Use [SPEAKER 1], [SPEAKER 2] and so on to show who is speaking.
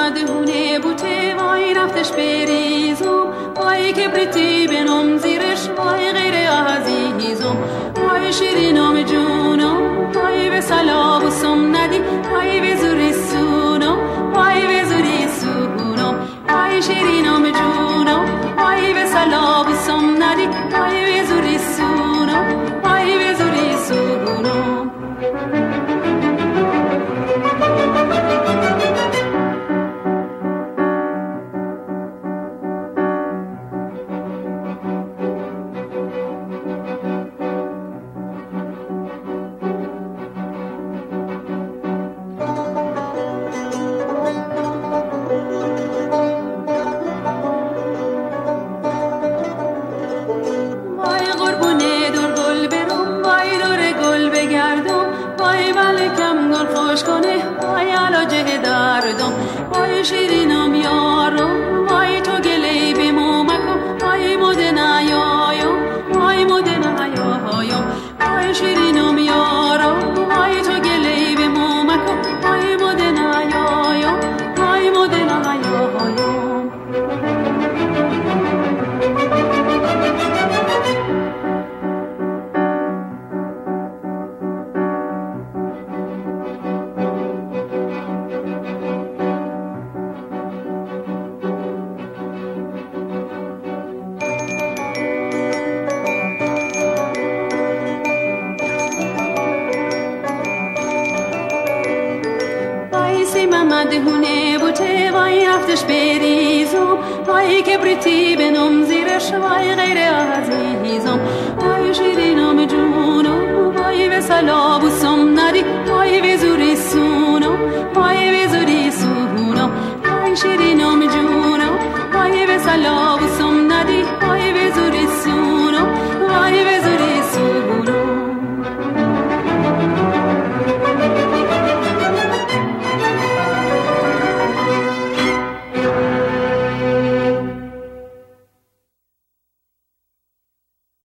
[SPEAKER 1] مدهونه بوته وای رفتش بریزم وای کبریتی بنم زیرش وای غیر عزیزم وای شیرینم جونم وای به سلا بسم ندی وای به زوری سونم وای به زوری سونم وای شیرینم جونم وای به سلا بسم ندی وای به زوری سونم وای به زوری سونم شیرینم یارم وای تو گلی به مومکم وای مدنا یایم وای مدنا یایم وای شیرینم یارم وای تو گلی به مومکم وای مدنا یایم وای مدنا یایم مدهونه بوته وای رفتش بریزم وای کبریتی بنم زیرش وای غیر عزیزم وای شیرینم جونم وای به سلا